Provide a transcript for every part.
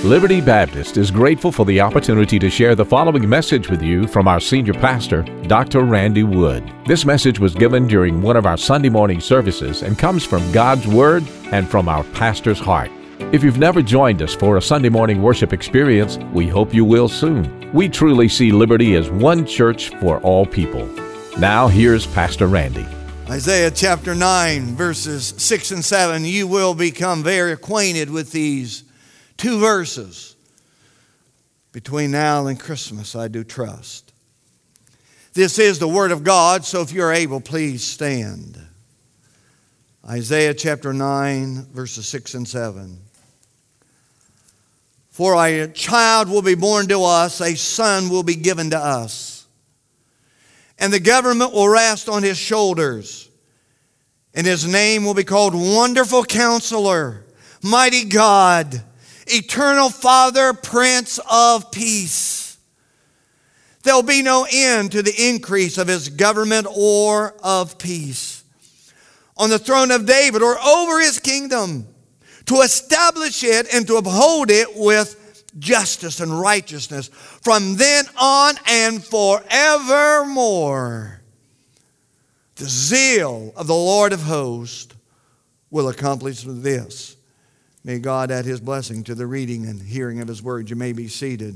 Liberty Baptist is grateful for the opportunity to share the following message with you from our senior pastor, Dr. Randy Wood. This message was given during one of our Sunday morning services and comes from God's Word and from our pastor's heart. If you've never joined us for a Sunday morning worship experience, we hope you will soon. We truly see Liberty as one church for all people. Now, here's Pastor Randy. Isaiah chapter 9, verses 6 and 7. You will become very acquainted with these two verses between now and Christmas, I do trust. This is the Word of God, so if you're able, please stand. Isaiah chapter 9, verses 6 and 7. For a child will be born to us, a son will be given to us, and the government will rest on his shoulders, and his name will be called Wonderful Counselor, Mighty God, Eternal Father, Prince of Peace. There'll be no end to the increase of his government or of peace on the throne of David or over his kingdom, to establish it and to uphold it with justice and righteousness from then on and forevermore. The zeal of the Lord of hosts will accomplish this. May God add His blessing to the reading and hearing of His word. You may be seated.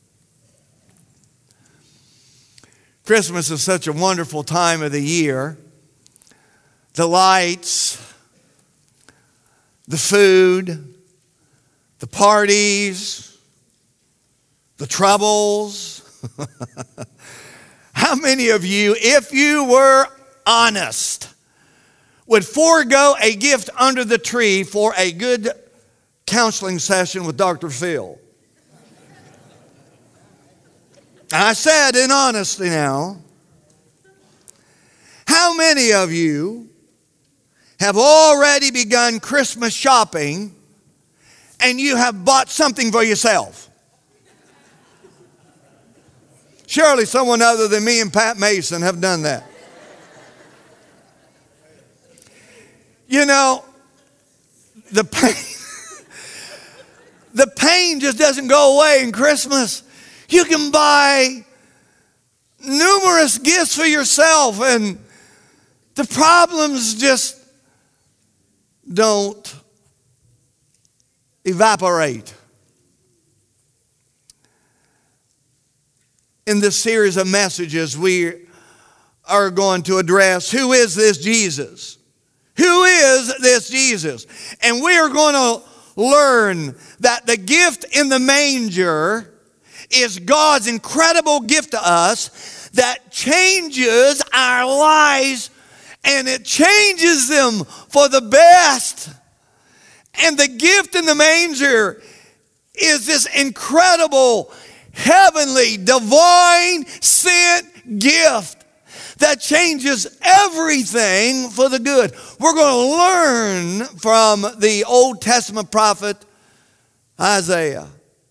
Christmas is such a wonderful time of the year. The lights, the food, the parties, the troubles. How many of you, if you were honest, would forego a gift under the tree for a good counseling session with Dr. Phil? I said in honesty now. How many of you have already begun Christmas shopping and you have bought something for yourself? Surely someone other than me and Pat Mason have done that. You know, the pain just doesn't go away in Christmas. You can buy numerous gifts for yourself and the problems just don't evaporate. In this series of messages, we are going to address, who is this Jesus? Who is this Jesus? And we are going to learn that the gift in the manger is God's incredible gift to us that changes our lives, and it changes them for the best. And the gift in the manger is this incredible, heavenly, divine sent gift that changes everything for the good. We're going to learn from the Old Testament prophet Isaiah,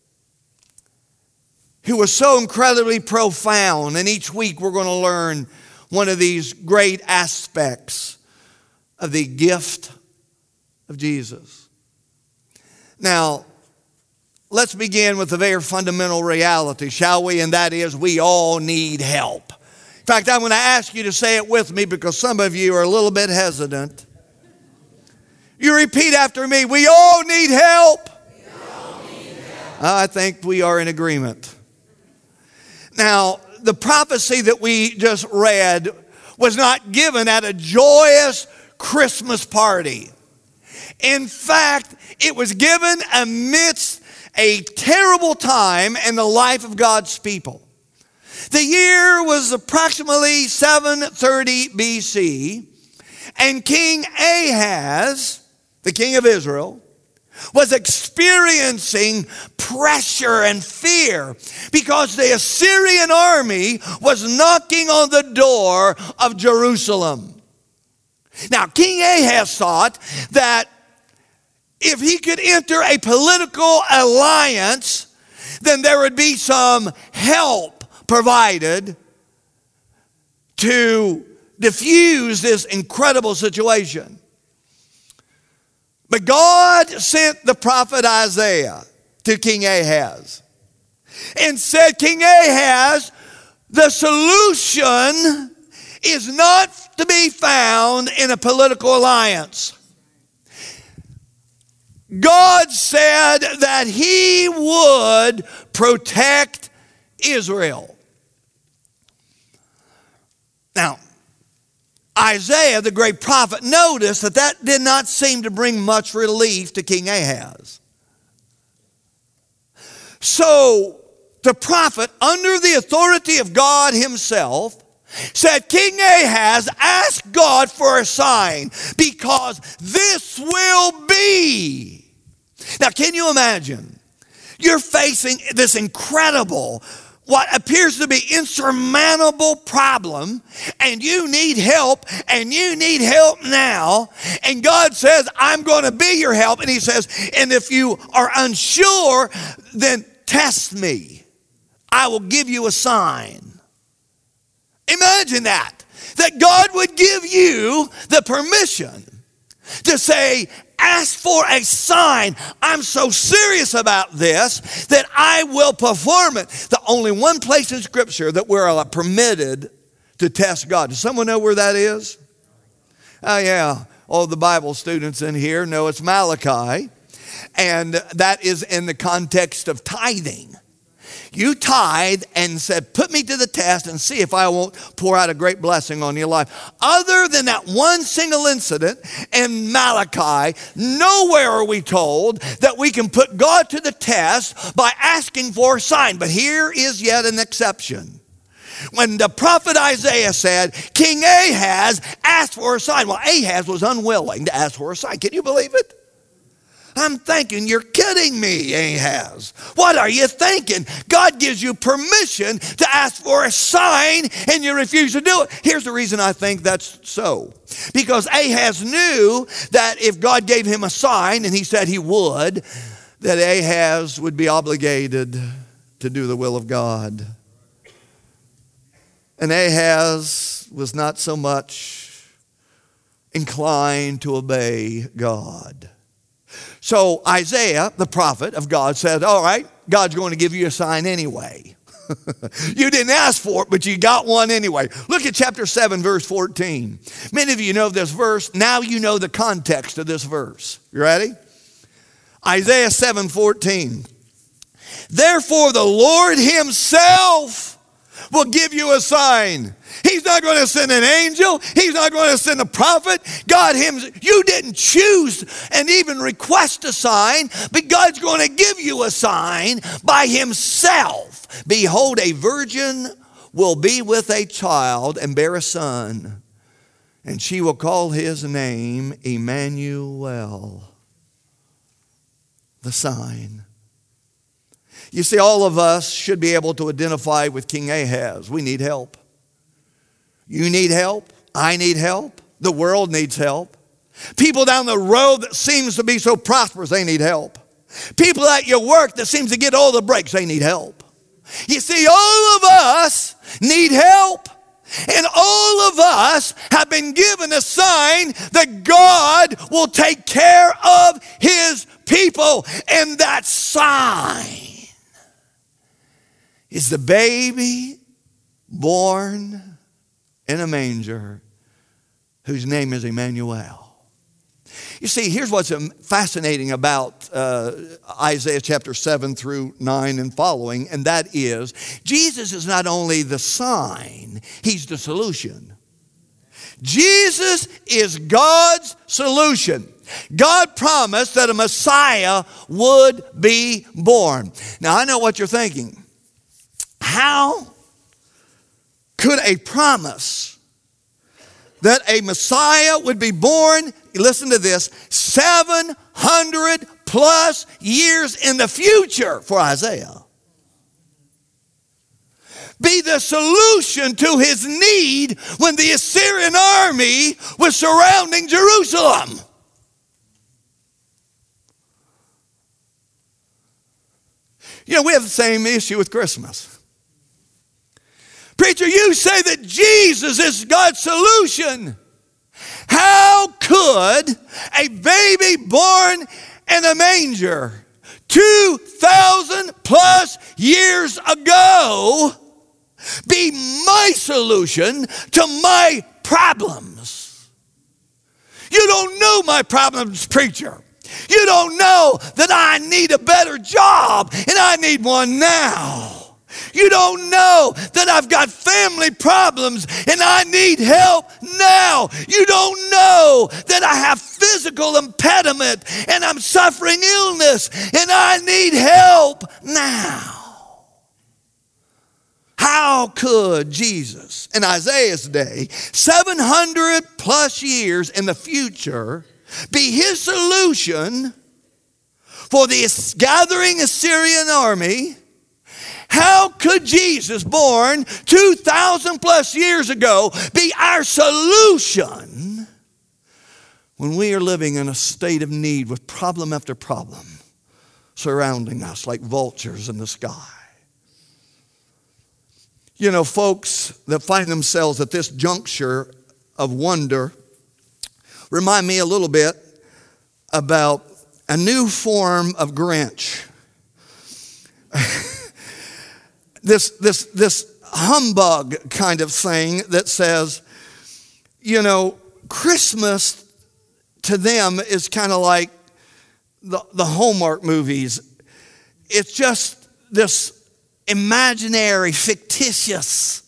who was so incredibly profound. And each week we're going to learn one of these great aspects of the gift of Jesus. Now, let's begin with a very fundamental reality, shall we? And that is, we all need help. In fact, I'm going to ask you to say it with me because some of you are a little bit hesitant. You repeat after me. We all need help. I think we are in agreement. Now, the prophecy that we just read was not given at a joyous Christmas party. In fact, it was given amidst a terrible time in the life of God's people. The year was approximately 730 BC, and King Ahaz, the king of Israel, was experiencing pressure and fear because the Assyrian army was knocking on the door of Jerusalem. Now, King Ahaz thought that if he could enter a political alliance, then there would be some help provided to diffuse this incredible situation. But God sent the prophet Isaiah to King Ahaz and said, King Ahaz, the solution is not to be found in a political alliance. God said that he would protect Israel. Now, Isaiah, the great prophet, noticed that that did not seem to bring much relief to King Ahaz. So, the prophet, under the authority of God himself, said, King Ahaz, ask God for a sign, because this will be. Now, can you imagine? You're facing this incredible, what appears to be insurmountable problem, and you need help now, and God says, I'm going to be your help, and he says, and if you are unsure, then test me. I will give you a sign. Imagine that God would give you the permission to say, ask for a sign. I'm so serious about this that I will perform it. The only one place in Scripture that we're permitted to test God. Does someone know where that is? Oh, yeah. All the Bible students in here know it's Malachi. And that is in the context of tithing. You tithe and said, put me to the test and see if I won't pour out a great blessing on your life. Other than that one single incident in Malachi, nowhere are we told that we can put God to the test by asking for a sign. But here is yet an exception. When the prophet Isaiah said, King Ahaz asked for a sign. Well, Ahaz was unwilling to ask for a sign. Can you believe it? I'm thinking, you're kidding me, Ahaz. What are you thinking? God gives you permission to ask for a sign and you refuse to do it. Here's the reason I think that's so. Because Ahaz knew that if God gave him a sign, and he said he would, that Ahaz would be obligated to do the will of God. And Ahaz was not so much inclined to obey God. So Isaiah, the prophet of God, said, all right, God's going to give you a sign anyway. You didn't ask for it, but you got one anyway. Look at chapter 7, verse 14. Many of you know this verse. Now you know the context of this verse. You ready? Isaiah 7:14. Therefore the Lord himself will give you a sign. He's not going to send an angel. He's not going to send a prophet. God himself. You didn't choose and even request a sign, but God's going to give you a sign by himself. Behold, a virgin will be with a child and bear a son, and she will call his name Emmanuel. The sign. You see, all of us should be able to identify with King Ahaz. We need help. You need help. I need help. The world needs help. People down the road that seems to be so prosperous, they need help. People at your work that seems to get all the breaks, they need help. You see, all of us need help. And all of us have been given a sign that God will take care of his people. And that sign is the baby born in a manger whose name is Emmanuel. You see, here's what's fascinating about Isaiah chapter 7 through 9 and following, and that is Jesus is not only the sign, he's the solution. Jesus is God's solution. God promised that a Messiah would be born. Now, I know what you're thinking. How could a promise that a Messiah would be born, listen to this, 700 plus years in the future for Isaiah, be the solution to his need when the Assyrian army was surrounding Jerusalem? You know, we have the same issue with Christmas. Preacher, you say that Jesus is God's solution. How could a baby born in a manger 2,000 plus years ago be my solution to my problems. You don't know my problems, preacher. You don't know that I need a better job and I need one now. You don't know that I've got family problems and I need help now. You don't know that I have physical impediment and I'm suffering illness and I need help now. How could Jesus in Isaiah's day, 700 plus years in the future, be his solution for the gathering Assyrian army? How could Jesus, born 2,000 plus years ago, be our solution when we are living in a state of need with problem after problem surrounding us like vultures in the sky? You know, folks that find themselves at this juncture of wonder remind me a little bit about a new form of Grinch. This humbug kind of thing that says, you know, Christmas to them is kind of like the Hallmark movies. It's just this imaginary, fictitious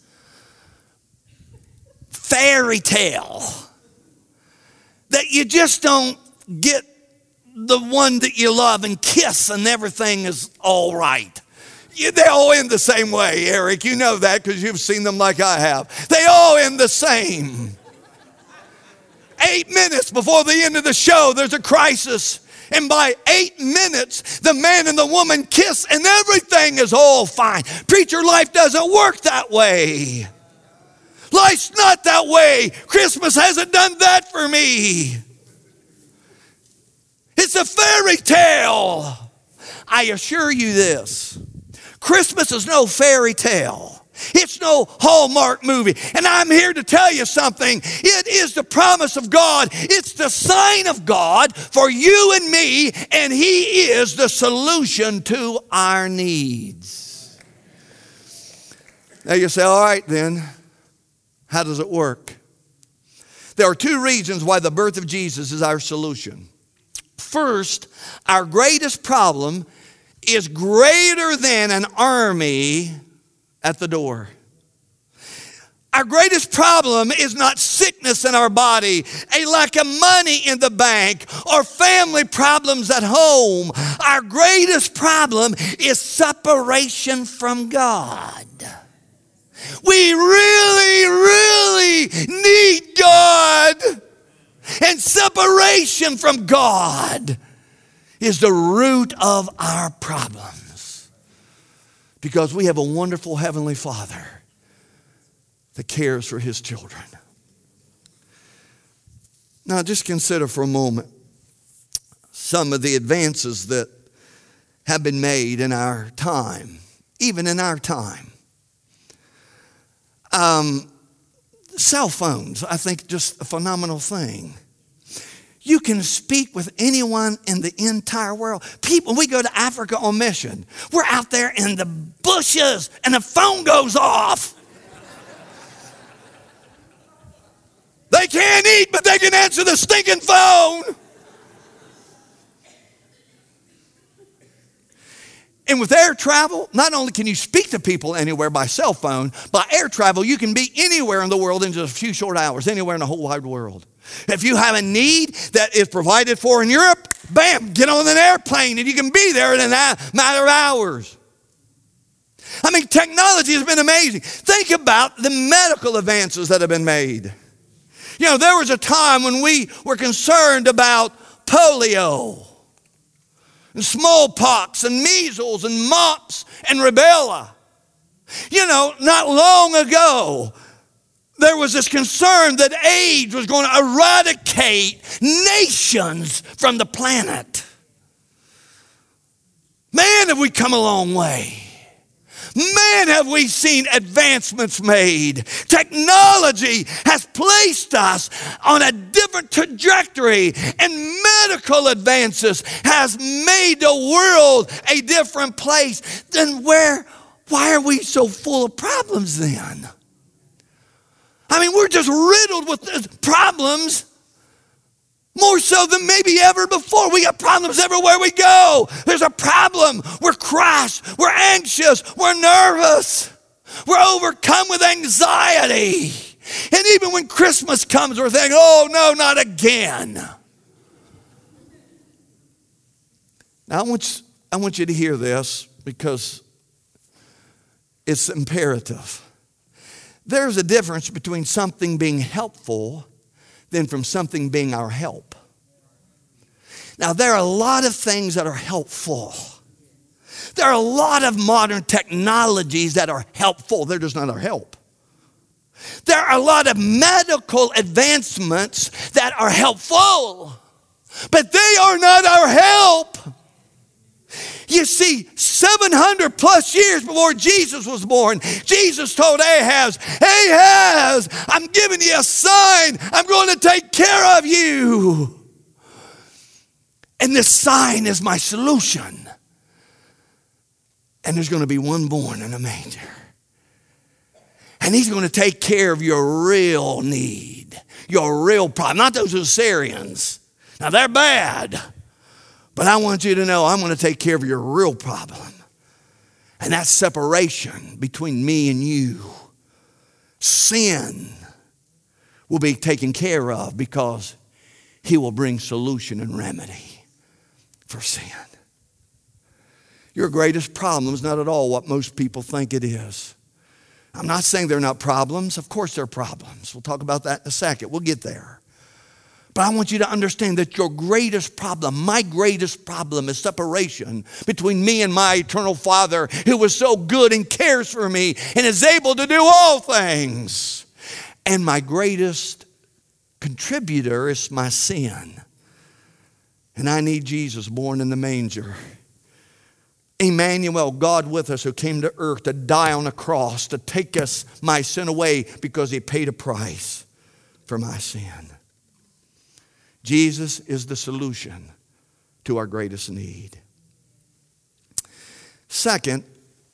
fairy tale that you just don't get the one that you love and kiss and everything is all right. They all end the same way, Eric. You know that because you've seen them like I have. They all end the same. 8 minutes before the end of the show, there's a crisis. And by 8 minutes, the man and the woman kiss and everything is all fine. Preacher, life doesn't work that way. Life's not that way. Christmas hasn't done that for me. It's a fairy tale. I assure you this. Christmas is no fairy tale. It's no Hallmark movie. And I'm here to tell you something. It is the promise of God. It's the sign of God for you and me, and He is the solution to our needs. Now you say, all right then, how does it work? There are two reasons why the birth of Jesus is our solution. First, our greatest problem is greater than an army at the door. Our greatest problem is not sickness in our body, a lack of money in the bank, or family problems at home. Our greatest problem is separation from God. We really, really need God. And separation from God is the root of our problems. Because we have a wonderful Heavenly Father that cares for His children. Now just consider for a moment some of the advances that have been made in our time, even in our time. Cell phones, I think, just a phenomenal thing. You can speak with anyone in the entire world. People, we go to Africa on mission. We're out there in the bushes and the phone goes off. They can't eat, but they can answer the stinking phone. And with air travel, not only can you speak to people anywhere by cell phone, by air travel, you can be anywhere in the world in just a few short hours, anywhere in the whole wide world. If you have a need that is provided for in Europe, bam, get on an airplane and you can be there in a matter of hours. I mean, technology has been amazing. Think about the medical advances that have been made. You know, there was a time when we were concerned about polio, and smallpox, and measles, and mumps, and rubella. You know, not long ago, there was this concern that AIDS was going to eradicate nations from the planet. Man, have we come a long way. Man, man, have we seen advancements made. Technology has placed us on a different trajectory, and medical advances has made the world a different place. Then why are we so full of problems then? I mean, we're just riddled with problems. More so than maybe ever before. We got problems everywhere we go. There's a problem. We're crushed. We're anxious. We're nervous. We're overcome with anxiety. And even when Christmas comes, we're thinking, oh no, not again. Now I want you to hear this because it's imperative. There's a difference between something being helpful than from something being our help. Now, there are a lot of things that are helpful. There are a lot of modern technologies that are helpful. They're just not our help. There are a lot of medical advancements that are helpful, but they are not our help. You see, 700 plus years before Jesus was born, Jesus told Ahaz, Ahaz, I'm giving you a sign. I'm going to take care of you. And this sign is my solution. And there's going to be one born in a manger. And he's going to take care of your real need, your real problem. Not those Assyrians. Now they're bad. But I want you to know I'm going to take care of your real problem. And that's separation between me and you. Sin will be taken care of because he will bring solution and remedy for sin. Your greatest problem is not at all what most people think it is. I'm not saying they're not problems. Of course they're problems. We'll talk about that in a second. We'll get there. But I want you to understand that your greatest problem, my greatest problem is separation between me and my eternal Father who was so good and cares for me and is able to do all things. And my greatest contributor is my sin. And I need Jesus born in the manger. Emmanuel, God with us, who came to earth to die on a cross to take my sin away because he paid a price for my sin. Jesus is the solution to our greatest need. Second,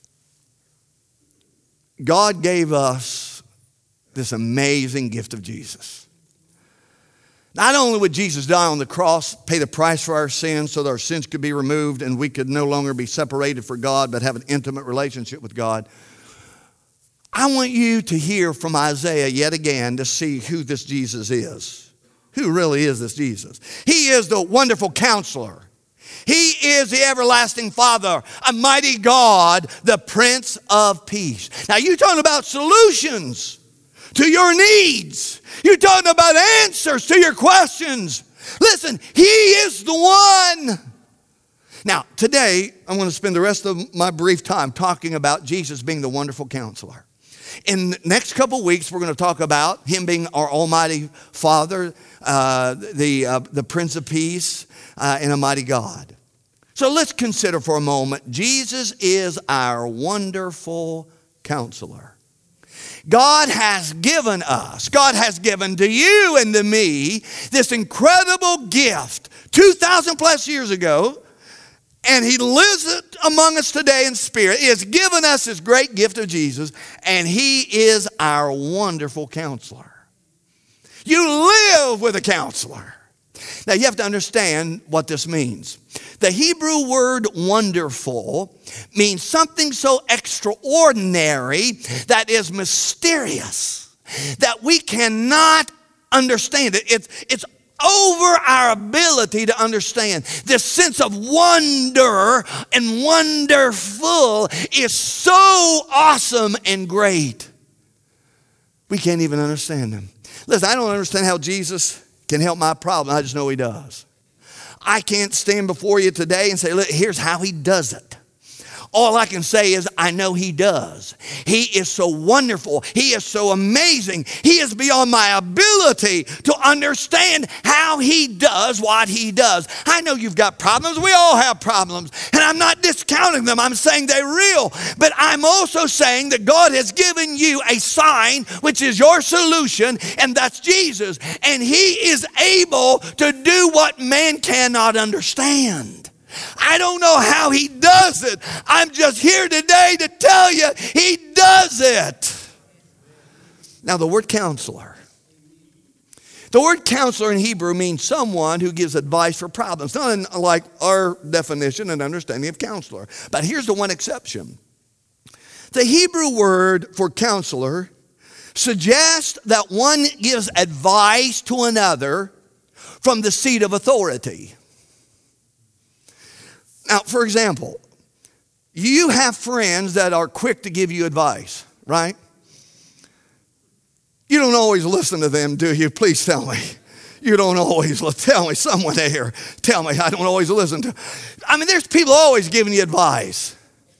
God gave us this amazing gift of Jesus. Not only would Jesus die on the cross, pay the price for our sins so that our sins could be removed and we could no longer be separated from God but have an intimate relationship with God. I want you to hear from Isaiah yet again to see who this Jesus is. Who really is this Jesus? He is the wonderful counselor. He is the everlasting Father, a mighty God, the Prince of Peace. Now you're talking about solutions to your needs. You're talking about answers to your questions. Listen, he is the one. Now today, I want to spend the rest of my brief time talking about Jesus being the wonderful counselor. In the next couple weeks, we're going to talk about him being our almighty Father, the Prince of Peace, and a mighty God. So let's consider for a moment, Jesus is our wonderful counselor. God has given us, God has given to you and to me this incredible gift 2,000 plus years ago. And he lives among us today in spirit. He has given us this great gift of Jesus. And he is our wonderful counselor. You live with a counselor. Now you have to understand what this means. The Hebrew word wonderful means something so extraordinary that is mysterious, that we cannot understand it. It's over our ability to understand. This sense of wonder and wonderful is so awesome and great. We can't even understand them. Listen, I don't understand how Jesus can help my problem. I just know he does. I can't stand before you today and say, look, here's how he does it. All I can say is I know He does. He is so wonderful. He is so amazing. He is beyond my ability to understand how He does what He does. I know you've got problems. We all have problems. And I'm not discounting them. I'm saying they're real. But I'm also saying that God has given you a sign, which is your solution, and that's Jesus. And He is able to do what man cannot understand. I don't know how He does it. I'm just here today to tell you He does it. Now, the word counselor. The word counselor in Hebrew means someone who gives advice for problems. Not like our definition and understanding of counselor. But here's the one exception. The Hebrew word for counselor suggests that one gives advice to another from the seat of authority. Now, for example, you have friends that are quick to give you advice, right? You don't always listen to them, do you? Please tell me. You don't always tell me. Someone there, tell me. I don't always listen to. I mean, there's people always giving you advice.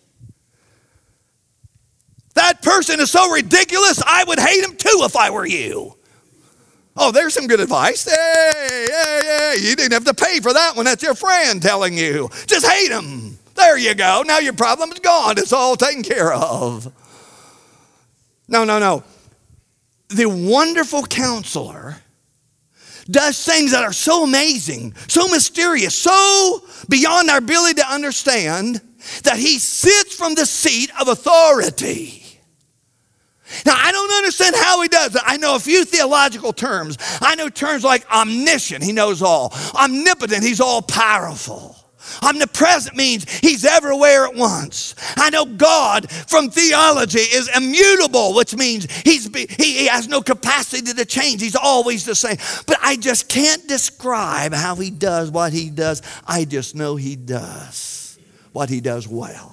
That person is so ridiculous, I would hate him too if I were you. Oh, there's some good advice. Hey, you didn't have to pay for that one. That's your friend telling you. Just hate him. There you go. Now your problem is gone. It's all taken care of. No. The wonderful counselor does things that are so amazing, so mysterious, so beyond our ability to understand that He sits from the seat of authority. Now, I don't understand how He does it. I know a few theological terms. I know terms like omniscient, He knows all. Omnipotent, He's all powerful. Omnipresent means He's everywhere at once. I know God from theology is immutable, which means He has no capacity to change. He's always the same. But I just can't describe how He does what He does. I just know He does what He does well.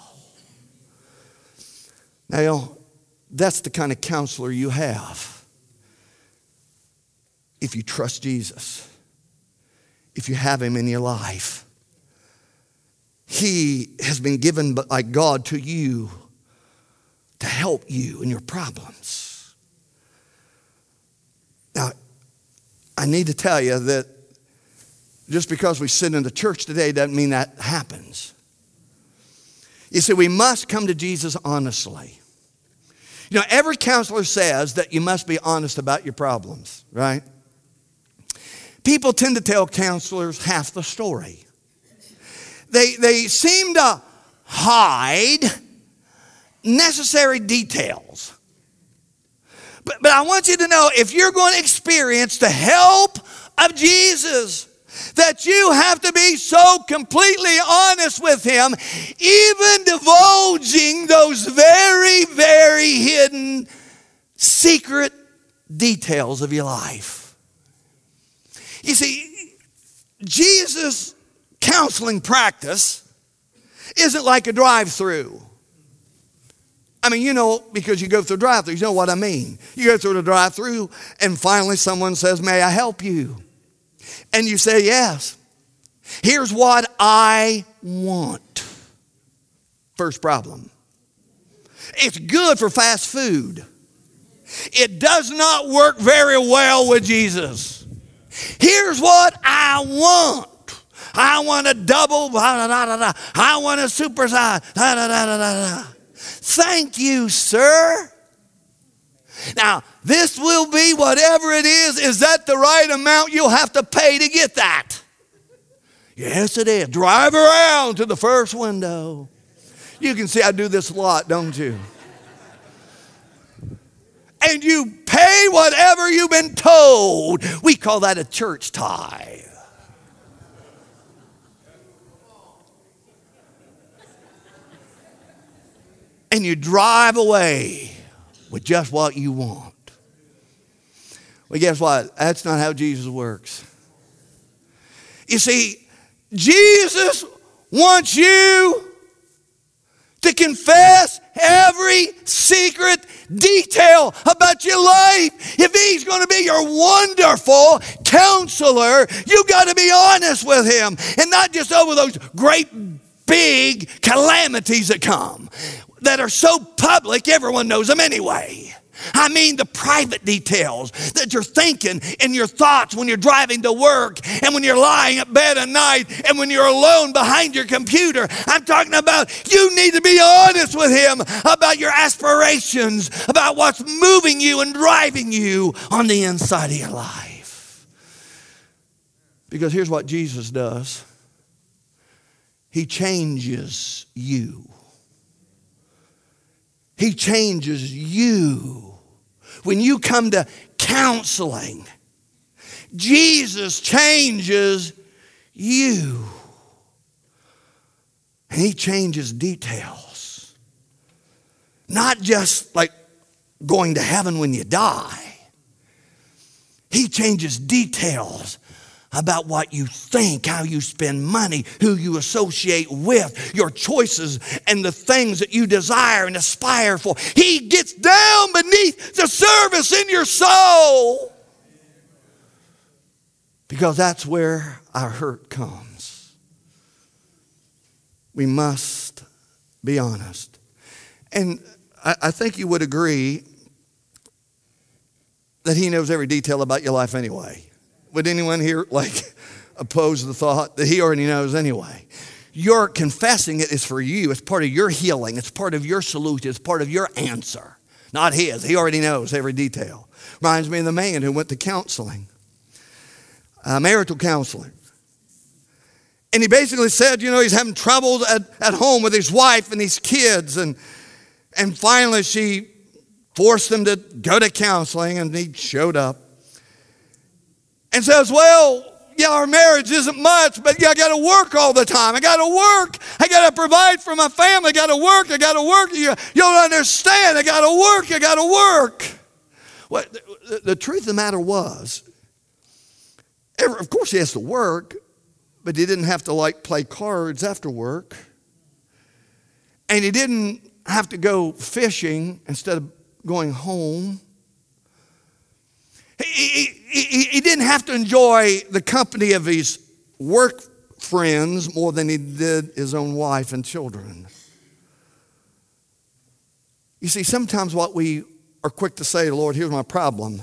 Now, that's the kind of counselor you have if you trust Jesus, if you have Him in your life. He has been given by God to you to help you in your problems. Now, I need to tell you that just because we sit in the church today doesn't mean that happens. You see, we must come to Jesus honestly. You know, every counselor says that you must be honest about your problems, right? People tend to tell counselors half the story. They seem to hide necessary details. But I want you to know, if you're going to experience the help of Jesus, that you have to be so completely honest with Him, even divulging those very, very hidden, secret details of your life. You see, Jesus' counseling practice isn't like a drive-through. I mean, you know, because you go through drive-throughs, you know what I mean. You go through the drive-through, and finally someone says, "May I help you?" And you say, "Yes. Here's what I want." First problem. It's good for fast food. It does not work very well with Jesus. Here's what I want. I want a double, I want a supersize, Thank you, sir. Now, this will be whatever it is. Is that the right amount? You'll have to pay to get that. Yes, it is. Drive around to the first window. You can see I do this a lot, don't you? And you pay whatever you've been told. We call that a church tithe. And you drive away with just what you want. Well, guess what? That's not how Jesus works. You see, Jesus wants you to confess every secret detail about your life. If He's going to be your wonderful counselor, you got to be honest with Him, and not just over those great big calamities that come that are so public, everyone knows them anyway. I mean the private details that you're thinking in your thoughts when you're driving to work and when you're lying at bed at night and when you're alone behind your computer. I'm talking about you need to be honest with Him about your aspirations, about what's moving you and driving you on the inside of your life. Because here's what Jesus does. He changes you. He changes you. When you come to counseling, Jesus changes you. And He changes details. Not just like going to heaven when you die. He changes details about what you think, how you spend money, who you associate with, your choices, and the things that you desire and aspire for. He gets down beneath the surface in your soul. Because that's where our hurt comes. We must be honest. And I think you would agree that He knows every detail about your life anyway. Would anyone here oppose the thought that He already knows anyway? Your confessing it is for you. It's part of your healing. It's part of your solution. It's part of your answer. Not His. He already knows every detail. Reminds me of the man who went to counseling. Marital counseling. And he basically said, he's having trouble at home with his wife and his kids. And finally she forced him to go to counseling, and he showed up. And says, our marriage isn't much, but I got to work all the time. I got to work. I got to provide for my family. I got to work. I got to work. You don't understand. I got to work. I got to work. Well, the truth of the matter was, of course he has to work, but he didn't have to play cards after work. And he didn't have to go fishing instead of going home. He didn't have to enjoy the company of his work friends more than he did his own wife and children. You see, sometimes what we are quick to say, Lord, here's my problem.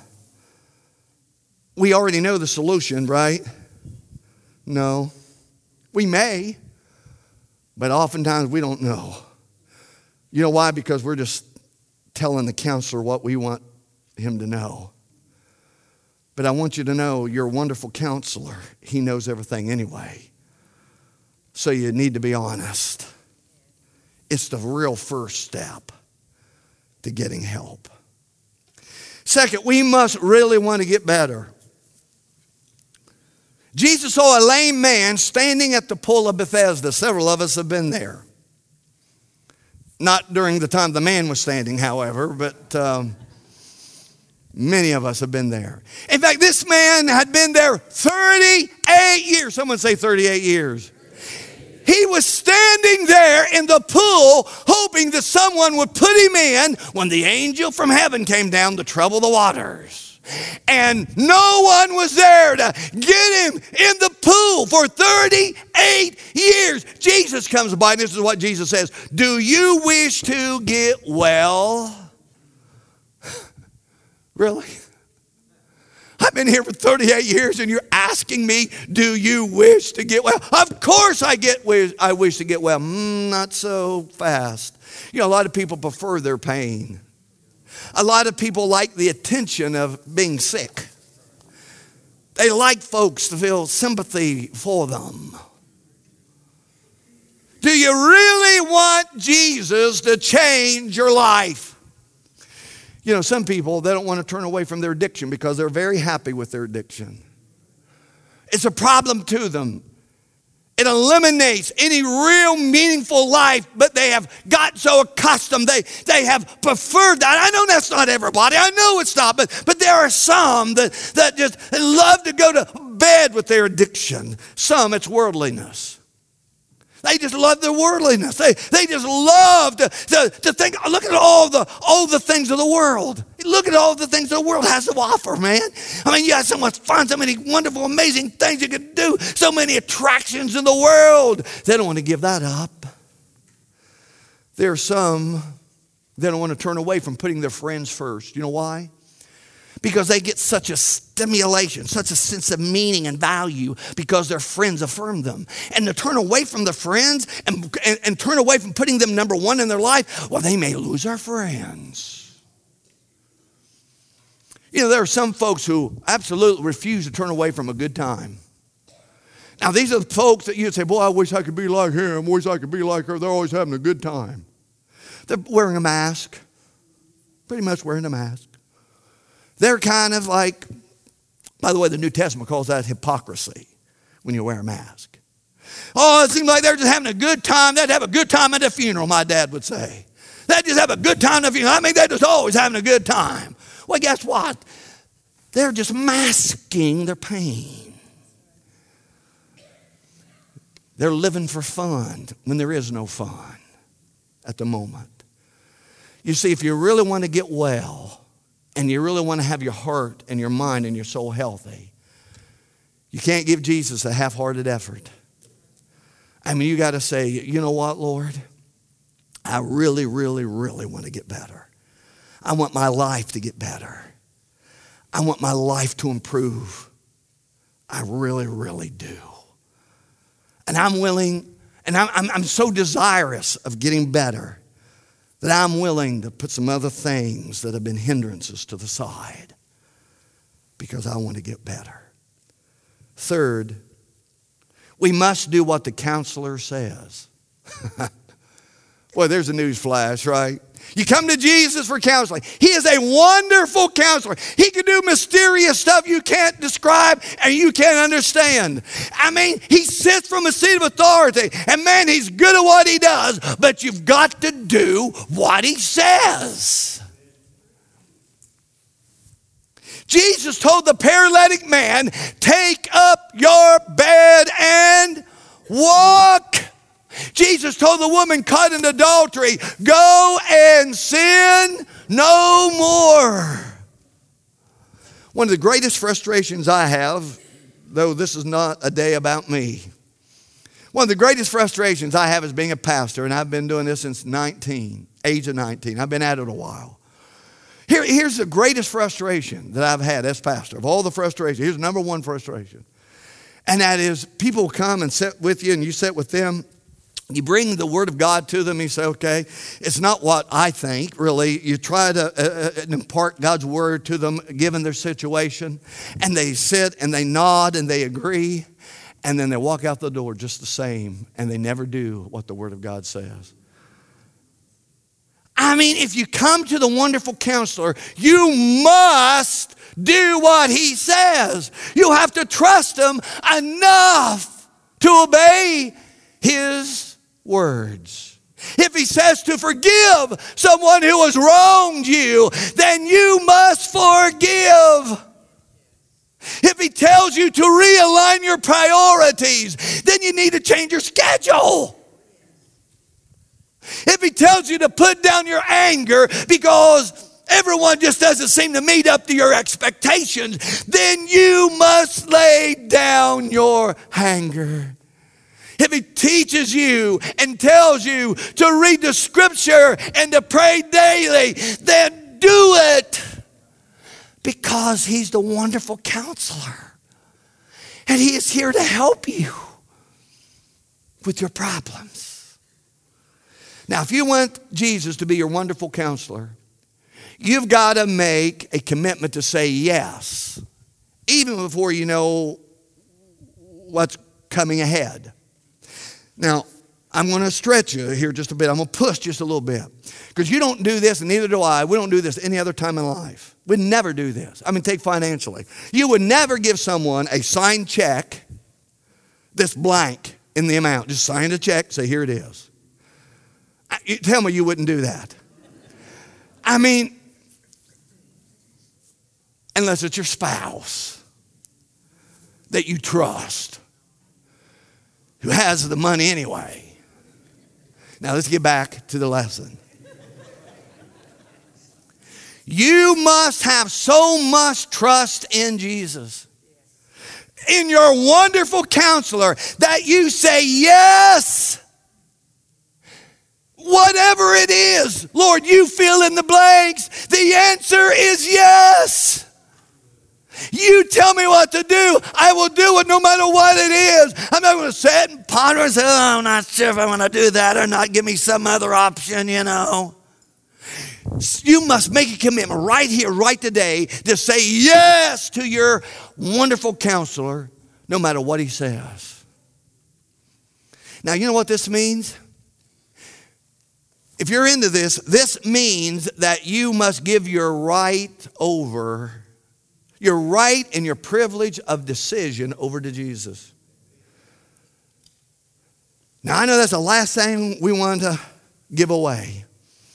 We already know the solution, right? No. We may, but oftentimes we don't know. You know why? Because we're just telling the counselor what we want him to know. But I want you to know you're a wonderful counselor. He knows everything anyway. So you need to be honest. It's the real first step to getting help. Second, we must really want to get better. Jesus saw a lame man standing at the pool of Bethesda. Several of us have been there. Not during the time the man was standing, however, but many of us have been there. In fact, this man had been there 38 years. Someone say 38 years. He was standing there in the pool hoping that someone would put him in when the angel from heaven came down to trouble the waters. And no one was there to get him in the pool for 38 years. Jesus comes by, and this is what Jesus says. Do you wish to get well? Really? I've been here for 38 years and you're asking me, do you wish to get well? Of course I wish to get well. Not so fast. A lot of people prefer their pain. A lot of people like the attention of being sick. They like folks to feel sympathy for them. Do you really want Jesus to change your life? Some people, they don't want to turn away from their addiction because they're very happy with their addiction. It's a problem to them. It eliminates any real meaningful life, but they have got so accustomed, they have preferred that. I know that's not everybody. I know it's not, but there are some that just love to go to bed with their addiction. Some, it's worldliness. They just love their worldliness. They just love to think, look at all the things of the world. Look at all the things the world has to offer, man. I mean, you have so much fun, so many wonderful, amazing things you can do, so many attractions in the world. They don't want to give that up. There are some that don't want to turn away from putting their friends first. You know why? Because they get such a stimulation, such a sense of meaning and value because their friends affirm them. And to turn away from the friends and turn away from putting them number one in their life, well, they may lose their friends. You know, there are some folks who absolutely refuse to turn away from a good time. Now, these are the folks that you'd say, boy, I wish I could be like him, wish I could be like her. They're always having a good time. They're wearing a mask, pretty much wearing a mask. They're kind of like, by the way, the New Testament calls that hypocrisy when you wear a mask. Oh, it seems like they're just having a good time. They'd have a good time at a funeral, my dad would say. They'd just have a good time at a funeral. I mean, they're just always having a good time. Well, guess what? They're just masking their pain. They're living for fun when there is no fun at the moment. You see, if you really want to get well, and you really want to have your heart and your mind and your soul healthy, you can't give Jesus a half-hearted effort. I mean, you got to say, you know what, Lord? I really, really, really want to get better. I want my life to get better. I want my life to improve. I really, really do. And I'm willing, and I'm so desirous of getting better that I'm willing to put some other things that have been hindrances to the side because I want to get better. Third, we must do what the counselor says. Boy, there's a news flash, right? You come to Jesus for counseling. He is a wonderful counselor. He can do mysterious stuff you can't describe and you can't understand. I mean, he sits from a seat of authority. And man, he's good at what he does. But you've got to do what he says. Jesus told the paralytic man, take up your bed and walk. Jesus told the woman caught in adultery, go and sin no more. One of the greatest frustrations I have, though this is not a day about me, one of the greatest frustrations I have as being a pastor, and I've been doing this since age of 19. I've been at it a while. Here's the greatest frustration that I've had as pastor. Of all the frustration, here's number one frustration. And that is people come and sit with you and you sit with them. You bring the Word of God to them. You say, okay, it's not what I think, really. You try to impart God's Word to them, given their situation. And they sit and they nod and they agree. And then they walk out the door just the same. And they never do what the Word of God says. I mean, if you come to the wonderful counselor, you must do what he says. You have to trust him enough to obey his words. If he says to forgive someone who has wronged you, then you must forgive. If he tells you to realign your priorities, then you need to change your schedule. If he tells you to put down your anger because everyone just doesn't seem to meet up to your expectations, then you must lay down your anger. If he teaches you and tells you to read the scripture and to pray daily, then do it. Because he's the wonderful counselor. And he is here to help you with your problems. Now, if you want Jesus to be your wonderful counselor, you've got to make a commitment to say yes, even before you know what's coming ahead. Now, I'm going to stretch you here just a bit. I'm going to push just a little bit. Because you don't do this, and neither do I. We don't do this any other time in life. We'd never do this. I mean, take financially. You would never give someone a signed check that's blank in the amount. Just sign a check, say, here it is. You tell me you wouldn't do that. I mean, unless it's your spouse that you trust, who has the money anyway. Now let's get back to the lesson. You must have so much trust in Jesus, in your wonderful counselor, that you say yes. Whatever it is, Lord, you fill in the blanks. The answer is yes. You tell me what to do. I will do it no matter what it is. I'm not going to sit and ponder and say, oh, I'm not sure if I want to do that or not. Give me some other option, you know. You must make a commitment right here, right today, to say yes to your wonderful counselor, no matter what he says. Now, you know what this means? If you're into this, this means that you must give your right and your privilege of decision over to Jesus. Now, I know that's the last thing we want to give away.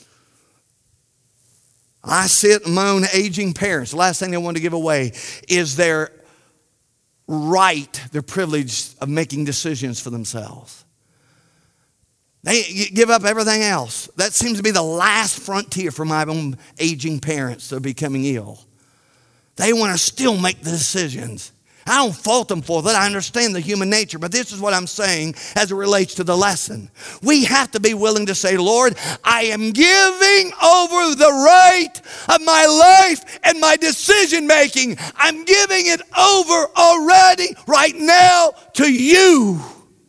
I sit with my own aging parents. The last thing they want to give away is their right, their privilege of making decisions for themselves. They give up everything else. That seems to be the last frontier for my own aging parents that are becoming ill. They want to still make the decisions. I don't fault them for that. I understand the human nature, but this is what I'm saying as it relates to the lesson. We have to be willing to say, Lord, I am giving over the right of my life and my decision making. I'm giving it over already right now to you.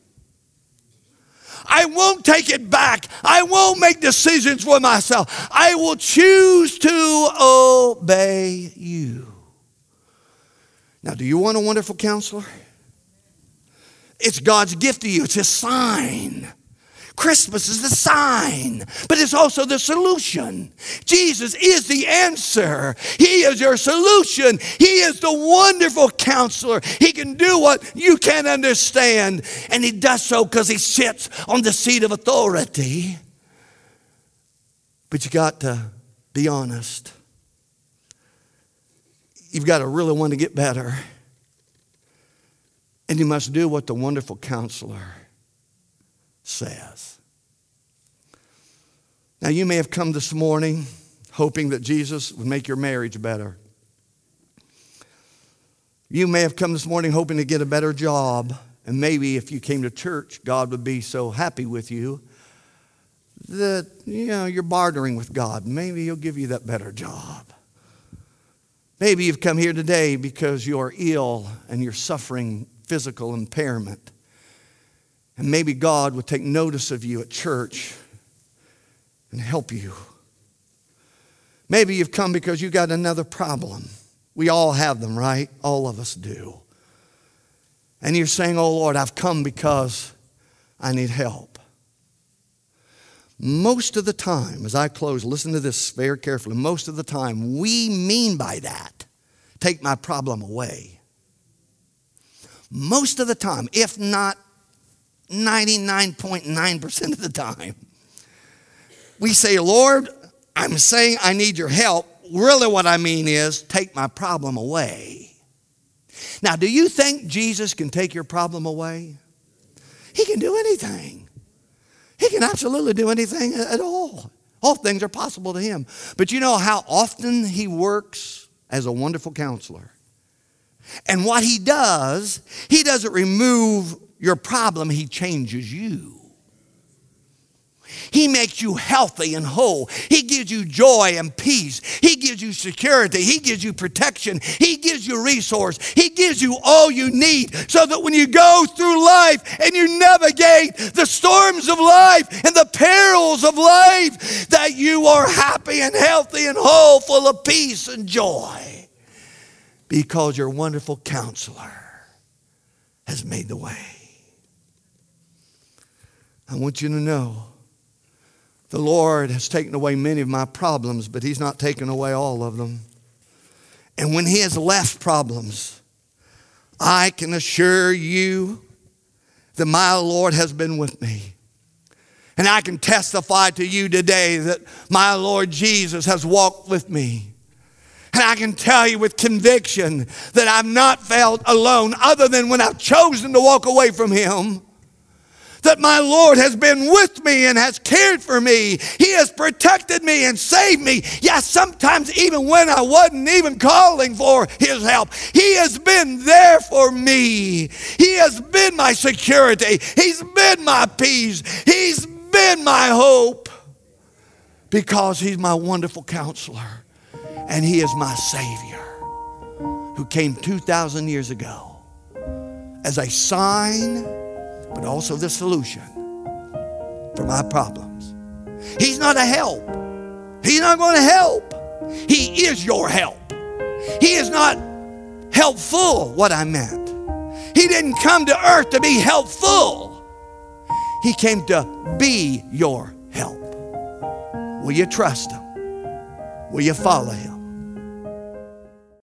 I won't take it back. I won't make decisions for myself. I will choose to obey you. Now, do you want a wonderful counselor? It's God's gift to you. It's His sign. Christmas is the sign, but it's also the solution. Jesus is the answer. He is your solution. He is the wonderful counselor. He can do what you can't understand, and He does so because He sits on the seat of authority. But you got to be honest. You've got to really want to get better. And you must do what the wonderful counselor says. Now, you may have come this morning hoping that Jesus would make your marriage better. You may have come this morning hoping to get a better job. And maybe if you came to church, God would be so happy with you that, you're bartering with God. Maybe He'll give you that better job. Maybe you've come here today because you're ill and you're suffering physical impairment. And maybe God would take notice of you at church and help you. Maybe you've come because you got another problem. We all have them, right? All of us do. And you're saying, oh Lord, I've come because I need help. Most of the time, as I close, listen to this very carefully. Most of the time, we mean by that, take my problem away. Most of the time, if not 99.9% of the time, we say, Lord, I'm saying I need your help. Really what I mean is, take my problem away. Now, do you think Jesus can take your problem away? He can do anything. He can absolutely do anything at all. All things are possible to Him. But you know how often He works as a wonderful counselor. And what He doesn't remove your problem, He changes you. He makes you healthy and whole. He gives you joy and peace. He gives you security. He gives you protection. He gives you resource. He gives you all you need so that when you go through life and you navigate the storms of life and the perils of life, that you are happy and healthy and whole, full of peace and joy, because your wonderful counselor has made the way. I want you to know, the Lord has taken away many of my problems, but He's not taken away all of them. And when He has left problems, I can assure you that my Lord has been with me. And I can testify to you today that my Lord Jesus has walked with me. And I can tell you with conviction that I've not felt alone, other than when I've chosen to walk away from Him. that my Lord has been with me and has cared for me. He has protected me and saved me. Yeah, sometimes even when I wasn't even calling for His help, He has been there for me. He has been my security. He's been my peace. He's been my hope, because He's my wonderful counselor and He is my Savior, who came 2,000 years ago as a sign, but also the solution for my problems. He's not a help. He's not going to help. He is your help. He is not helpful, what I meant. He didn't come to earth to be helpful. He came to be your help. Will you trust Him? Will you follow Him?